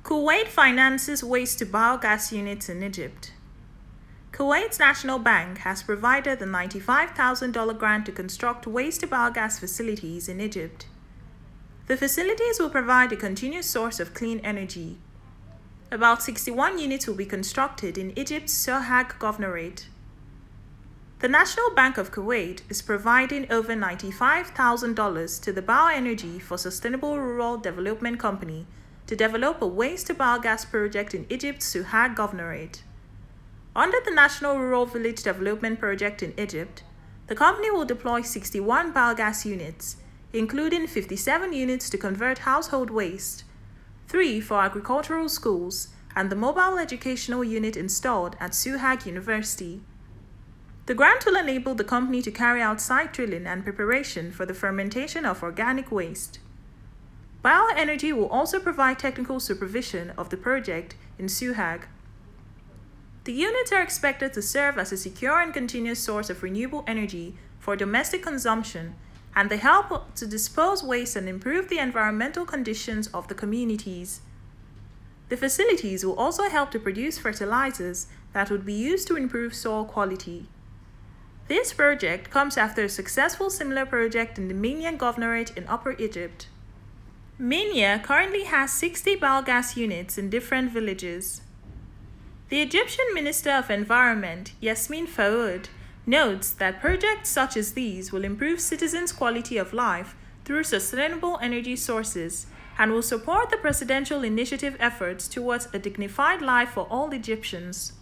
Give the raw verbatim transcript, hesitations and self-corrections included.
Kuwait finances waste-to-biogas units in Egypt. Kuwait's National Bank has provided the ninety-five thousand dollars grant to construct waste-to-biogas facilities in Egypt. The facilities will provide a continuous source of clean energy. About sixty-one units will be constructed in Egypt's Sohag Governorate. The National Bank of Kuwait is providing over ninety-five thousand dollars to the Bioenergy for Sustainable Rural Development Company to develop a waste-to-biogas project in Egypt's Sohag Governorate. Under the National Rural Village Development Project in Egypt, the company will deploy sixty-one biogas units, including fifty-seven units to convert household waste, three for agricultural schools, and the mobile educational unit installed at Sohag University. The grant will enable the company to carry out site drilling and preparation for the fermentation of organic waste. Bioenergy will also provide technical supervision of the project in Sohag. The units are expected to serve as a secure and continuous source of renewable energy for domestic consumption, and they help to dispose waste and improve the environmental conditions of the communities. The facilities will also help to produce fertilizers that would be used to improve soil quality. This project comes after a successful similar project in the Minya Governorate in Upper Egypt. Minya currently has sixty biogas units in different villages. The Egyptian Minister of Environment, Yasmin Faoud, notes that projects such as these will improve citizens' quality of life through sustainable energy sources and will support the presidential initiative efforts towards a dignified life for all Egyptians.